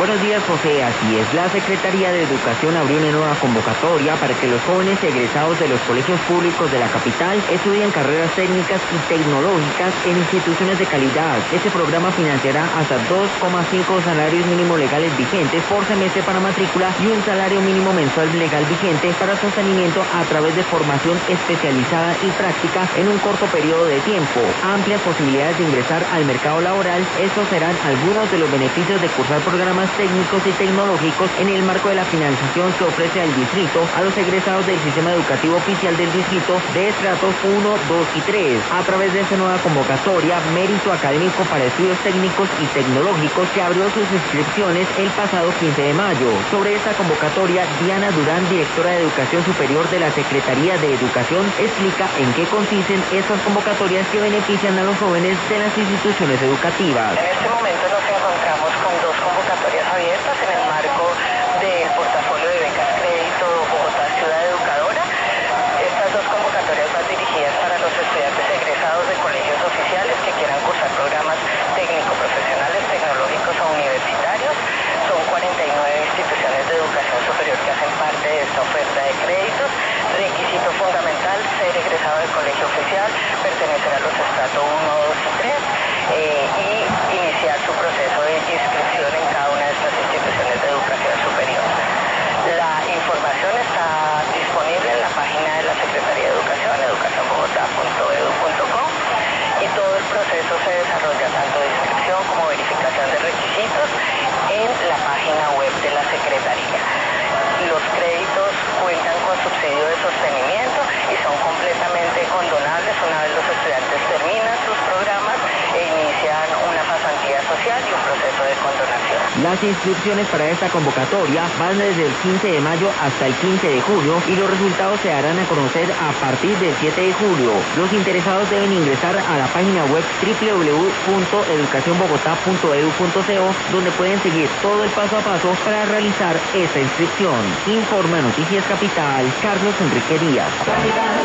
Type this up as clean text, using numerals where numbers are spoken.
Buenos días, José. Así es, la Secretaría de Educación abrió una nueva convocatoria para que los jóvenes egresados de los colegios públicos de la capital estudien carreras técnicas y tecnológicas en instituciones de calidad. Este programa financiará hasta 2,5 salarios mínimos legales vigentes por semestre para matrícula y un salario mínimo mensual legal vigente para sostenimiento a través de formación especializada y práctica en un corto periodo de tiempo. Amplias posibilidades de ingresar al mercado laboral. Estos serán algunos de los beneficios de cursar programas técnicos y tecnológicos en el marco de la financiación que ofrece al distrito a los egresados del sistema educativo oficial del distrito de estratos 1, 2 y 3. A través de esta nueva convocatoria, Mérito Académico para Estudios Técnicos y Tecnológicos, que abrió sus inscripciones el pasado 15 de mayo. Sobre esta convocatoria, Diana Durán, directora de Educación Superior de la Secretaría de Educación, explica en qué consisten estas convocatorias que benefician a los jóvenes de las instituciones educativas. En este momento nos encontramos con dos convocatorias abiertas en el marco del portafolio de becas crédito Bogotá Ciudad Educadora. Estas dos convocatorias van dirigidas para los estudiantes egresados de colegios oficiales que quieran cursar programas técnico-profesionales, tecnológicos o universitarios. Son 49 instituciones de educación superior que hacen parte de esta oferta de créditos. Requisito fundamental: ser egresado del colegio oficial, pertenecer a los estratos 1, 2 y 3 y iniciar su proceso de inscripción en cada una de estas instituciones de educación superior. La información está disponible en la página de la Secretaría de Educación, educacionbogotá.edu.co, y todo el proceso se desarrolla tanto de inscripción como verificación de requisitos en la página web de la Secretaría. Los créditos cuentan con subsidio de sostenimiento y son completamente condonables una vez los estudiantes terminan sus programas e inician una pasantía social y un proceso de condonación. Las inscripciones para esta convocatoria van desde el 15 de mayo hasta el 15 de junio y los resultados se darán a conocer a partir del 7 de julio. Los interesados deben ingresar a la página web www.educacionbogotá.edu.co, donde pueden seguir todo el paso a paso para realizar esta inscripción. Informa Noticias Capital, Carlos Enrique Díaz.